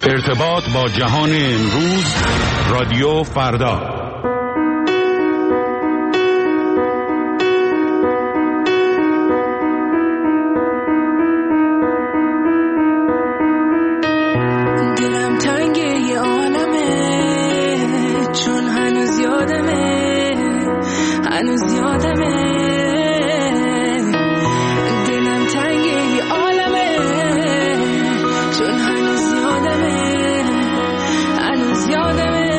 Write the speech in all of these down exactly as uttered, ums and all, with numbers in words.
ارتباط با جهان امروز، رادیو فردا. دلم تنگه یه عالمه، چون هنوز یادمه، هنوز یادمه. دلم تنگه یه عالمه، چون هنوز یادمه، هنوز یادمه.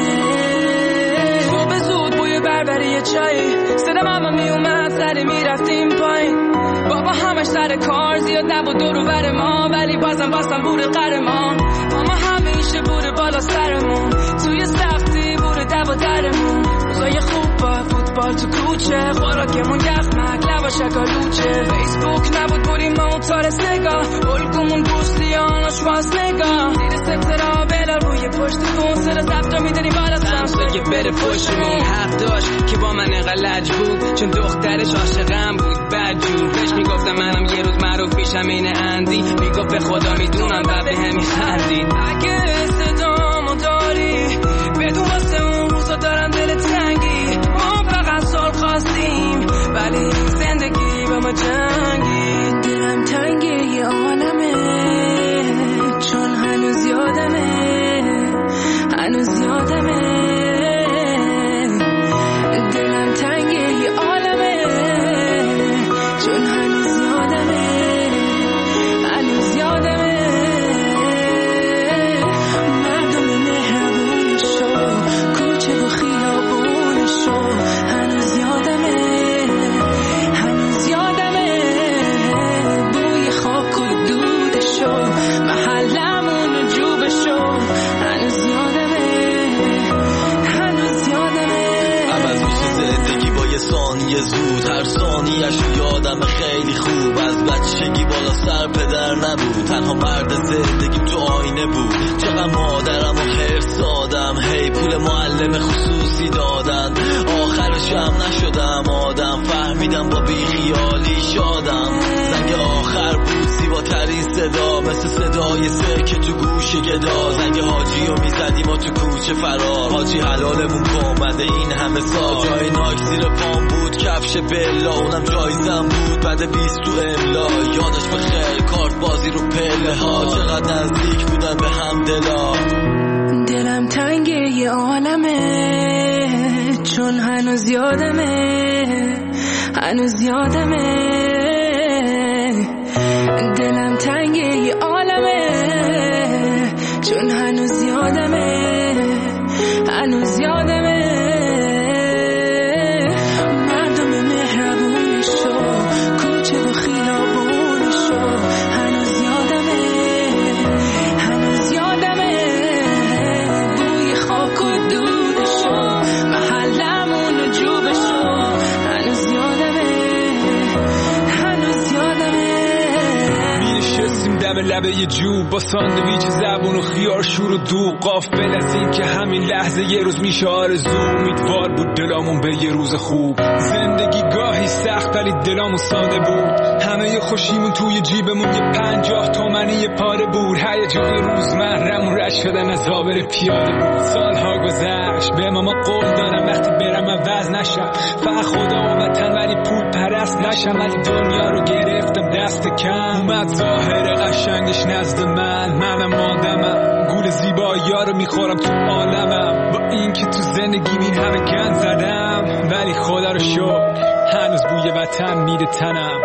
صبح زود بوی بربری یه چایی، صدا ماما می اومد سری می رفتیم پایین. بابا همش سر کار زیاد نبود دور و بر ما، ولی بازم بازم بود قهرمان. ماما همیشه بود بالا سرمون، توی سختی بود دو و درمون. روزای خوب با فوتبال تو کوچه، خوراکمون یخمک لبا شکالوچه. فیسبوک نبود بودیم موتار سگا، الگومون بوسلیان آشواز نگاه. زیر سترا بلار روی پشت کن، سر زبطا میدنی بالا سمسا که بره پشتمون. حق داشت که با من غلج بود، چون دخترش عاشقم بود بدجور. بهش میگفتم منم یه روز معروف میشم این اندی، میگفت به خدا میدونم و به همی خندید. اگه صدامو داری بدون واسه اون روزا دارم دل تنگی. ما فقط سال خواستیم ولی زندگی با ما جنگی. دلم تنگی یه عالمه، چون هنوز یادمه، هنوز یادمه. دلم تنگی یه عالمه، چون هنوز یادمه، هنوز یادمه. مردم مهربونشو، کوچه و خیابونشو، هنوز یادمه، هنوز یادمه. بوی خاک و دودشو، محلمون و جوبشو، هنوز یادمه، هنوز یادمه. عوض میشه زندگی با یه ثانیه زود، هر ثانیه‌شو یادم خیلی خوب. از بچگی بالا سر پدر نبود، تنها مرد زندگیم تو آینه بود. چقدر مادرم و حرص دادم، هی پول معلم خصوصی دادن. آخرش هم نشدم آدم، فهمیدم با بیخیالی شادم. زنگ آخر بود زیباترین صدا، مثل صدای سه که تو گوش گدا. زنگ حاجی رو میزدیم و تو کوچه فرار، حاجی حلالمون کمده این همه سال. جای ناک زیر پام بود، کفش بلا اونم جایزم بود. بعد بیست تو املا یادش بخیر، کارت بازی رو پله ها. چقدر نزدیک بودن به هم دلا. دلم تنگه یه عالمه، چون هنوز یادمه، هنوز یادمه. دلم تنگه یه عالمه، چون هنوز یادمه، هنوز یادمه. مردم مهربونشو، کوچه و خیابونشو، هنوز یادمه، هنوز یادمه. بوی خاک و دودشو، محلمون و جوبشو، هنوز یادمه، هنوز یادمه. میشستیم دم لبه یه جوب با ساندویچ زبون و خیار شور و دو. غافل از این که همین لحظه یه روز میشه آرزو. امیدوار بود دلامون به یه روز خوب. زندگی گاهی سخت ولی دلامون ساده بود. همه ی خوشیمون توی جیبمون یه پنجاه تومنی یه پاره بود. هیجان روزمره‌مون رد شدن از آبر پیاده بود. سالها گذشت، به ماما قول دادم وقتی برم عوض نشم، فقط خدا و وطن ولی پول پرست نشم. ولی دنیا رو گرفتم دست کم، اومد ظاهر قشنگش نزد من. منم آدمم، گول زیبایی‌ها رو میخورم تو عالمم. با این که تو زندگی این همه گند زدم، ولی خدا رو شکر هنوز بوی وطن میره تنم.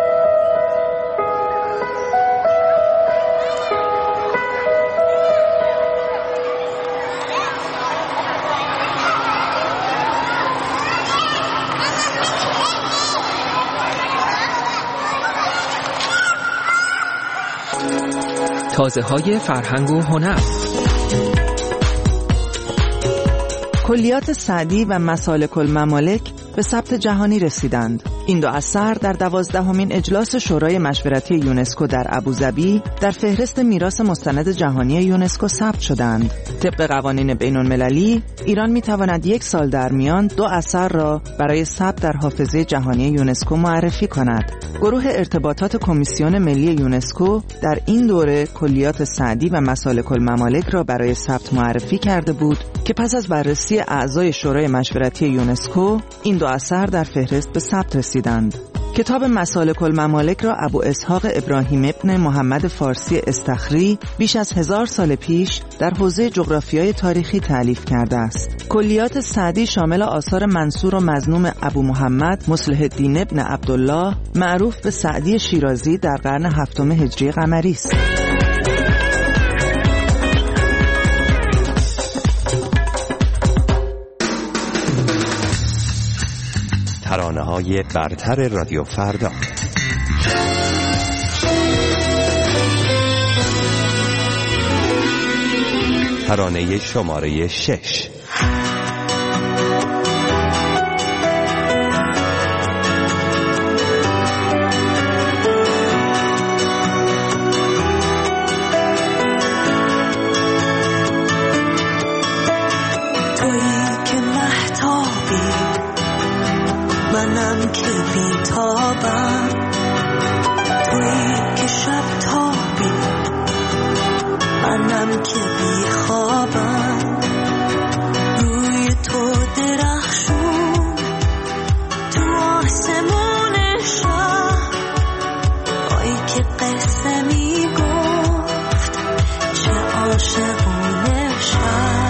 تازه های فرهنگ و هنر. کلیات سعدی و مسالک الممالک به ثبت جهانی رسیدند. این دو اثر در دوازدهمین اجلاس شورای مشورتی یونسکو در ابوظبی در فهرست میراث مستند جهانی یونسکو ثبت شدند. طبق قوانین بین‌المللی، ایران می‌تواند یک سال در میان دو اثر را برای ثبت در حافظه جهانی یونسکو معرفی کند. گروه ارتباطات کمیسیون ملی یونسکو در این دوره کلیات سعدی و مسالک الممالک را برای ثبت معرفی کرده بود که پس از بررسی اعضای شورای مشورتی یونسکو این دو اثر در فهرست به ثبت رسیدند. کتاب مسالک الممالک را ابو اسحاق ابراهیم ابن محمد فارسی استخری بیش از هزار سال پیش در حوزه جغرافیای تاریخی تألیف کرده است. کلیات سعدی شامل آثار منصور و مظنون ابو محمد مصلح الدین ابن عبدالله معروف به سعدی شیرازی در قرن هفتم هجری قمری است. ترانه‌های برتر رادیو فردا. ترانه شماره شش. منم که بیتابم، تویی که شب تابی، منم که بیخوابم. روی تو درخشون تو آسمون شب، آی که قصه میگفت چه عاشقونه شب.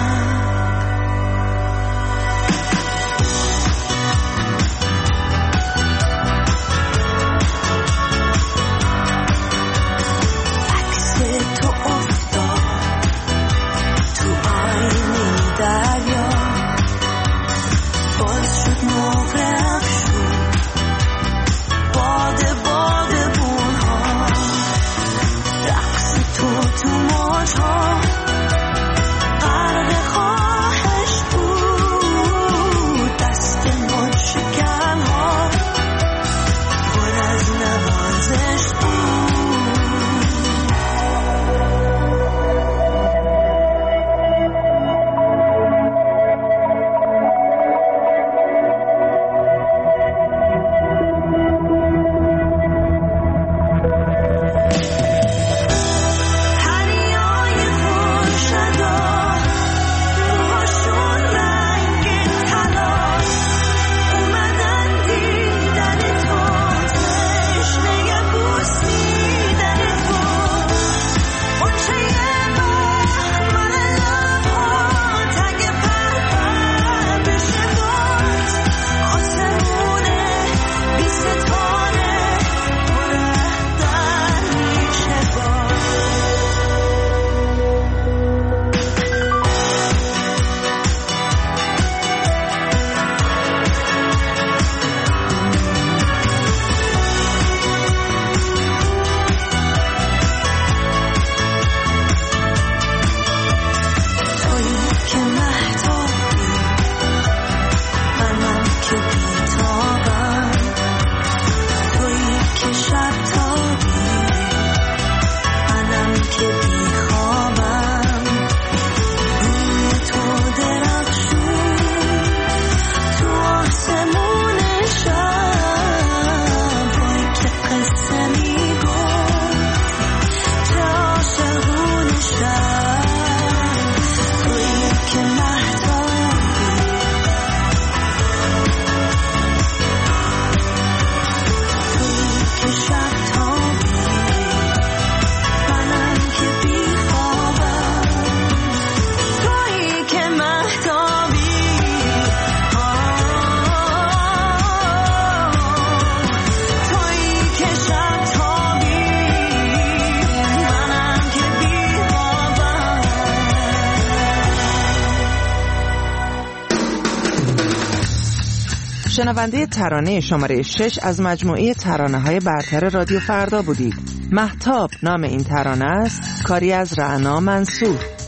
شنونده ترانه شماره شش از مجموعه ترانه‌های برتر رادیو فردا بودید. مهتاب نام این ترانه است، کاری از رعنا منصور.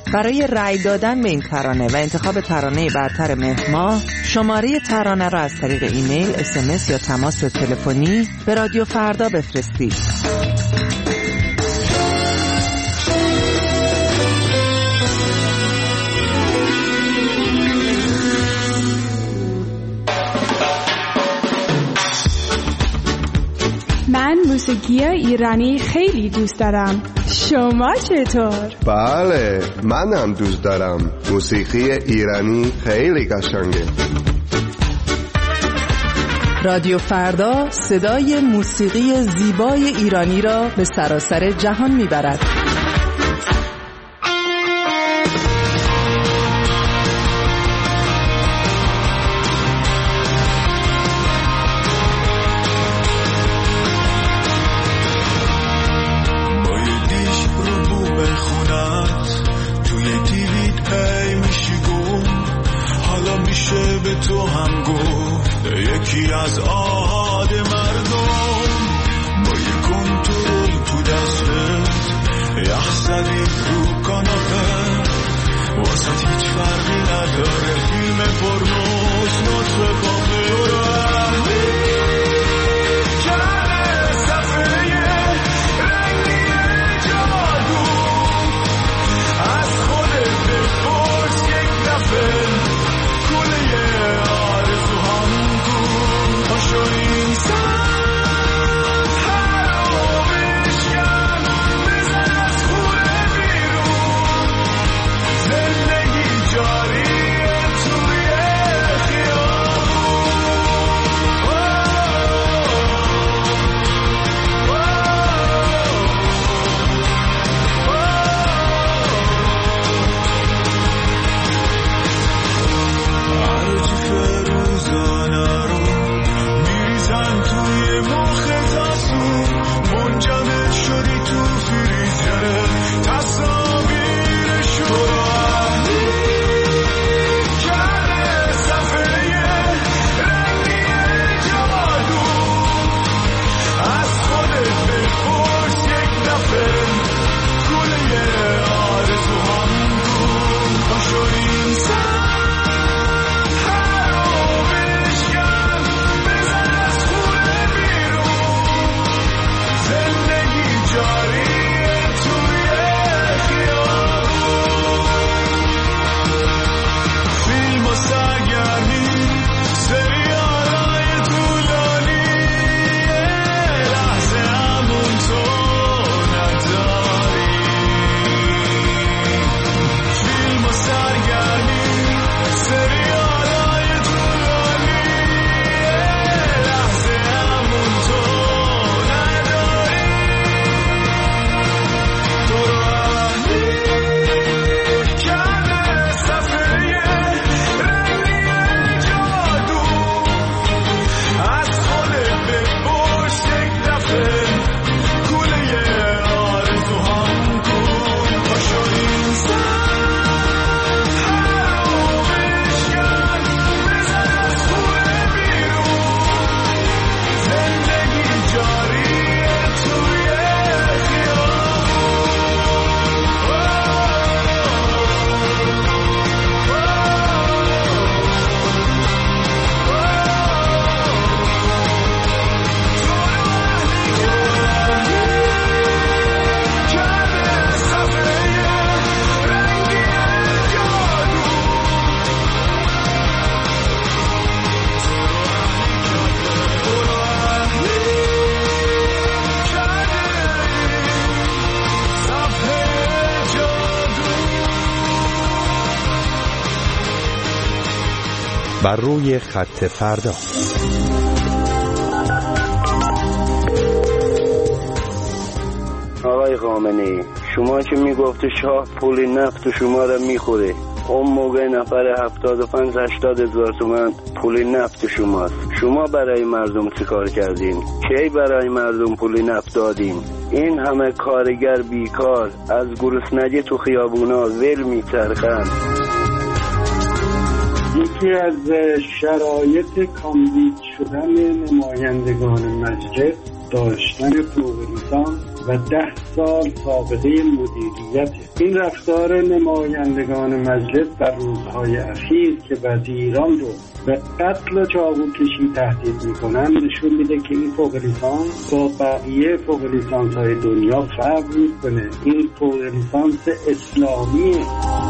برای رأی دادن به این ترانه و انتخاب ترانه برتر مهر ماه شماره ترانه را از طریق ایمیل، اس ام اس یا تماس تلفنی به رادیو فردا بفرستید. من موسیقی ایرانی خیلی دوست دارم. شما چطور؟ بله، من هم دوست دارم. موسیقی ایرانی خیلی قشنگه. رادیو فردا صدای موسیقی زیبای ایرانی را به سراسر جهان میبرد. یکی از آهاد مردم با یک کنترل تو دستت، یخ زدی رو کاناپه، واسه هیچ فرقی نداره فیلم پرنوز نطفه پاپه رهی کرده صفحه رنگی جادو، از خودت بپرس یک دفعه کله آرزو هم شو انسان حرامش کن، بزن از خونه بیرون، زندگی جاریه توی بر روی خط فردا. آقای خامنه‌ای، شما که میگفتی شاه پول نفت شما را میخوره، اون موقع نفر هفتاد و پنج هشتاد هزار تومن پول نفت شماست. شما برای مردم چه کار کردین؟ کی برای مردم پول نفت دادین؟ این همه کارگر بیکار از گرسنگی تو خیابونا ول میچرخن. یکی از شرایط کاندید شدن نمایندگان مجلس داشتن فوق لیسانس و ده سال سابقه مدیریت. این رفتار نمایندگان مجلس در روزهای اخیر که وزیران رو به قتل و چاقوکشی تهدید میکنن نشون میده که این فوق لیسانس با بقیه فوق لیسانس های دنیا فرق میکنه. این فوق لیسانس اسلامیه.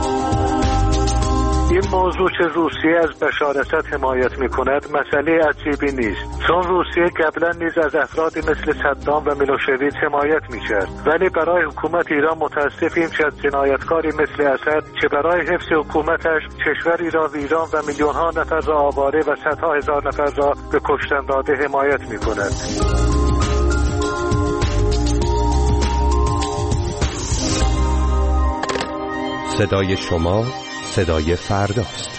این موضوع که روسیه از بشارست حمایت میکند مسئله عجیبی نیست، چون روسیه قبلا نیز از افرادی مثل صدام و میلوشویچ حمایت میکرد، ولی برای حکومت ایران متاسفیم که از جنایتکاری مثل اسد که برای حفظ حکومتش کشوری را ویران و میلیون ها نفر را آواره و صدها هزار نفر را به کشتن داده حمایت میکند. صدای شما صدای فرداست.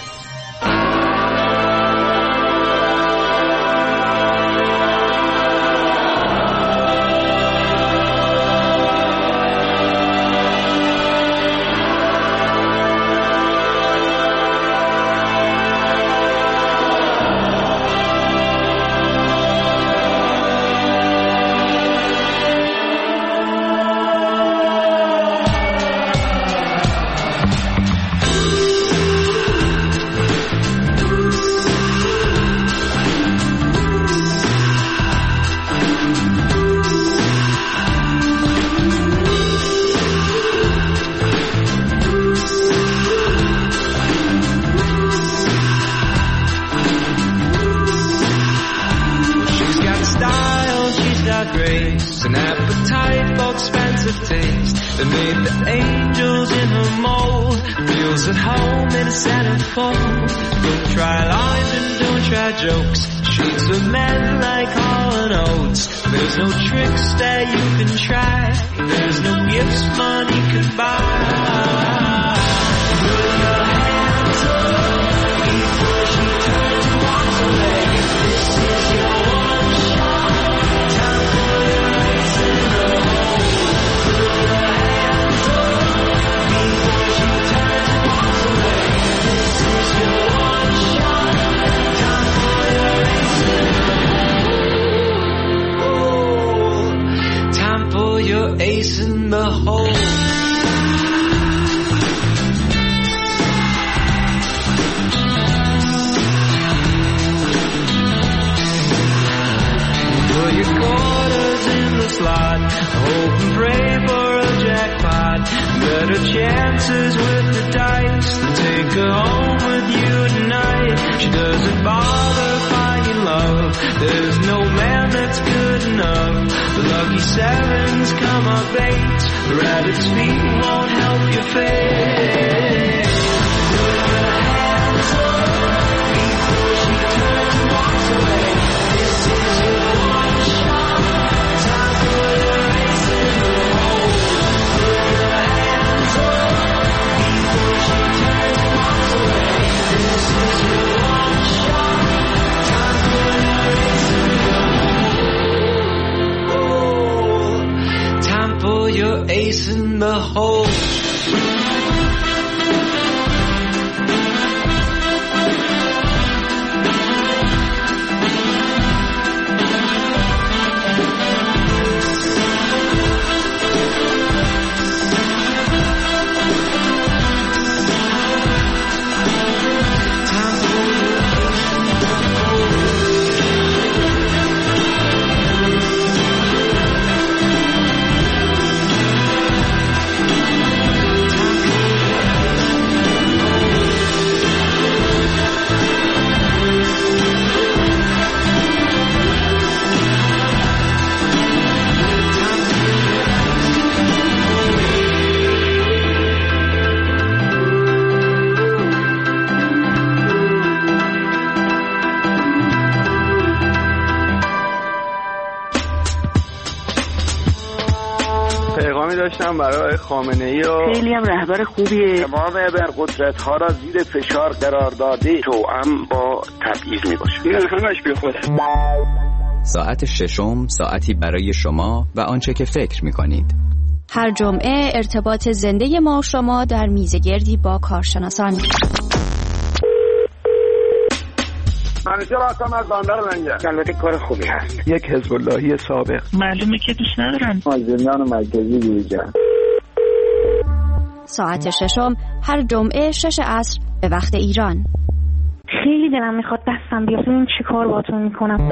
داشتم برای خامنه‌ای و خیلی هم رهبر خوبیه. تمام ابرقدرت ها را زیر فشار قرار داده توأم با تبعیض میباشه. این همش بی خوده. ساعت ششم، ساعتی برای شما و آنچه که فکر میکنید. هر جمعه ارتباط زنده ما شما در میزگردی با کارشناسان. من دانشجو راستم از بندر لنگه. البته کار خوبی هست. یک حزب اللهی سابق. معلومه که دوست ندارم. مازندران مرکزی گوجه. ساعت ششم هر جمعه شش عصر به وقت ایران. خیلی دلم میخواد دستم بیاد ببینم چی کار باهاتون میکنم.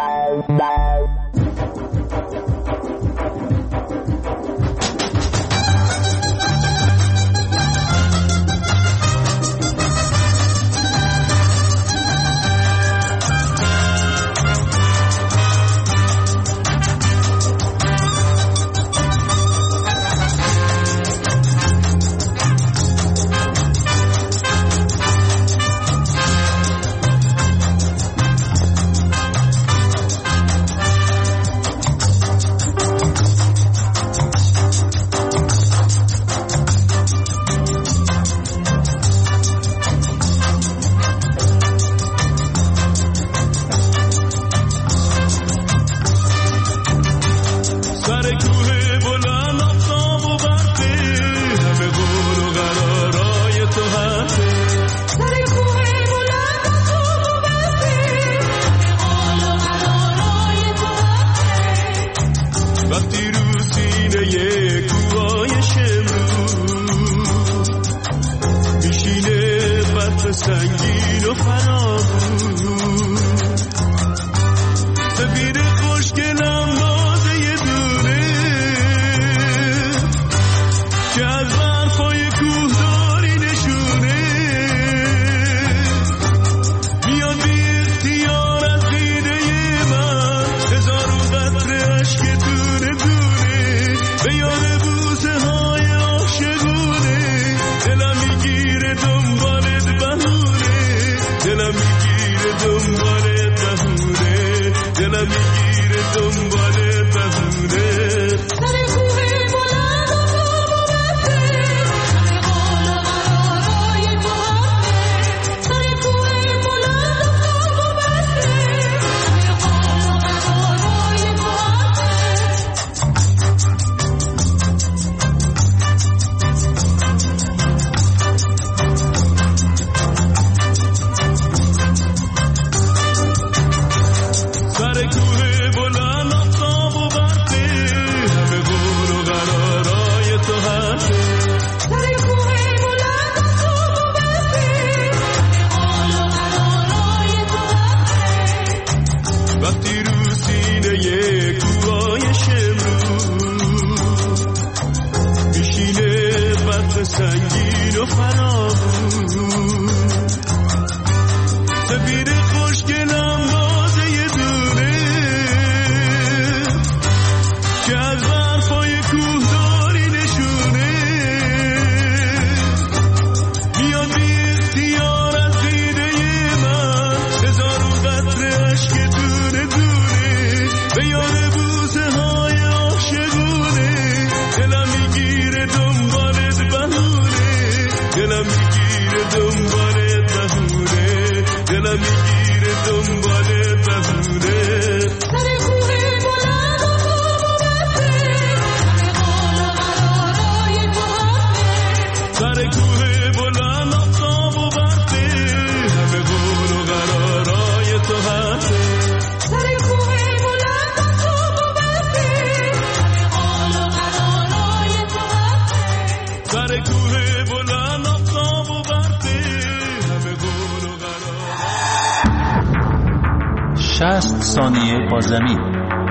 شصت ثانیه با زمین.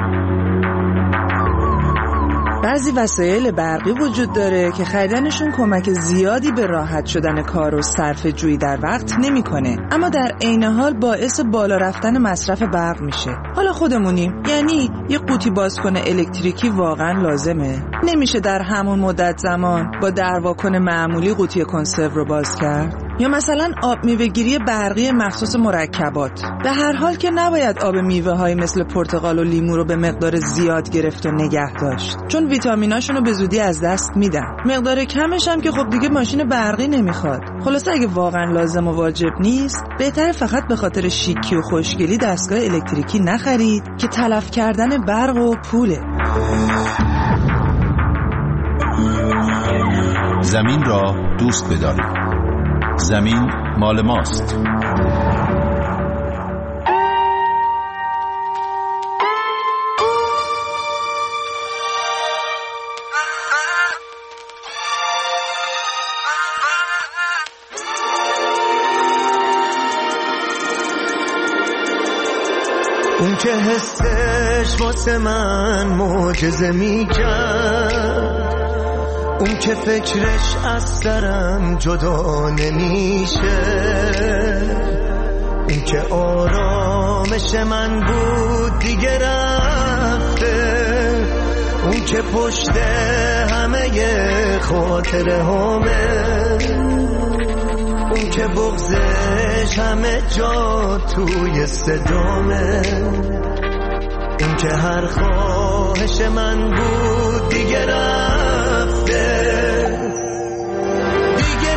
بعضی وسایل برقی وجود داره که خریدنشون کمک زیادی به راحت شدن کار و صرفه جویی در وقت نمیکنه، اما در عین حال باعث بالا رفتن مصرف برق میشه. حالا خودمونیم، یعنی یه قوطی بازکن الکتریکی واقعا لازمه؟ نمیشه در همون مدت زمان با درواکن معمولی قوطی کنسرو رو باز کرد؟ یا مثلا آب میوه‌گیری برقی مخصوص مرکبات. به هر حال که نباید آب میوه‌های مثل پرتقال و لیمو رو به مقدار زیاد گرفت و نگه داشت، چون ویتامیناشون رو به زودی از دست میدن. مقدار کمش هم که خب دیگه ماشین برقی نمیخواد. خلاصه اگه واقعا لازم و واجب نیست، بهتره فقط به خاطر شیکی و خوشگلی دستگاه الکتریکی نخرید که تلف کردن برق و پوله. زمین را دوست بدارید. زمین مال ماست. اون که حسش واسه من معجزه میکرد، اون که فکرش از سرم جدا نمیشه، اون که آرامش من بود دیگه رفته، اون که پشت همه خاطره همه، اون که بغضش همه جا توی صدامه، اون که هر خواهش من بود دیگه رفته، دیگه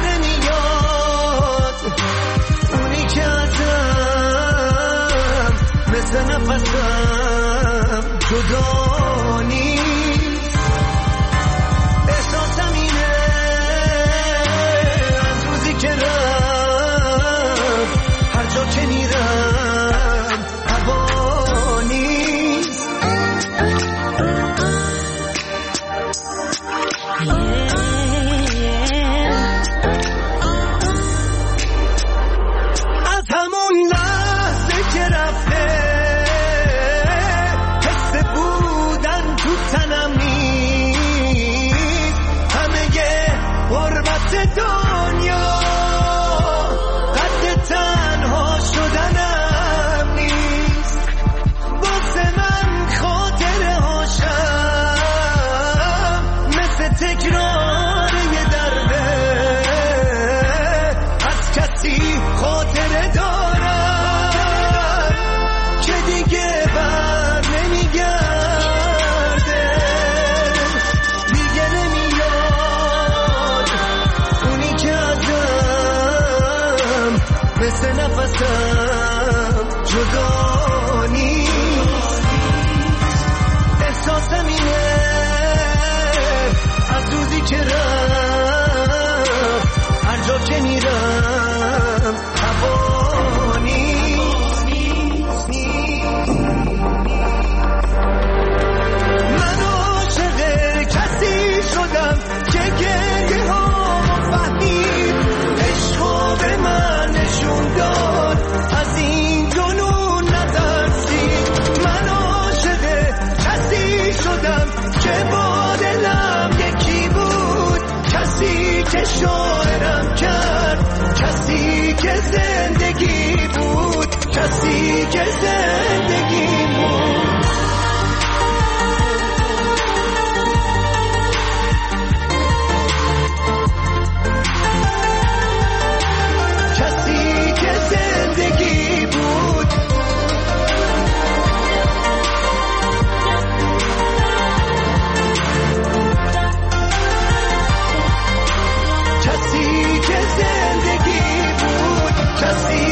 نمیاد اونی که ازم مثل نفسم جدا نیست. احساسم اینه از روزی که رفت هر جا که میرم هوا نیست. از همون لحظه که رفته حس بودن تو تنم نیست، همه غربت دنیا قد تنها شدنم نیست. بغض من خاطره هاشم مثل تکرار یه درده، از کسی خاطره دارم که دیگه بر نمیگرده، دیگه نمیاد اونی که ازم مثل نفسم جدا نیست. احساسم اینه از روزی که رفت هر جا که میرم هوا نیست. من عاشق کسی شدم که گریه هامو فهمید، عشقو به من نشون داد از این جنون نترسید. من عاشق کسی شدم که با دلم یکی بود، کسی که شاعرم کرد، کسی که زندگی بود، کسی که زندگی بود. کسی که زندگی بود. کسی که زندگی بود، کسی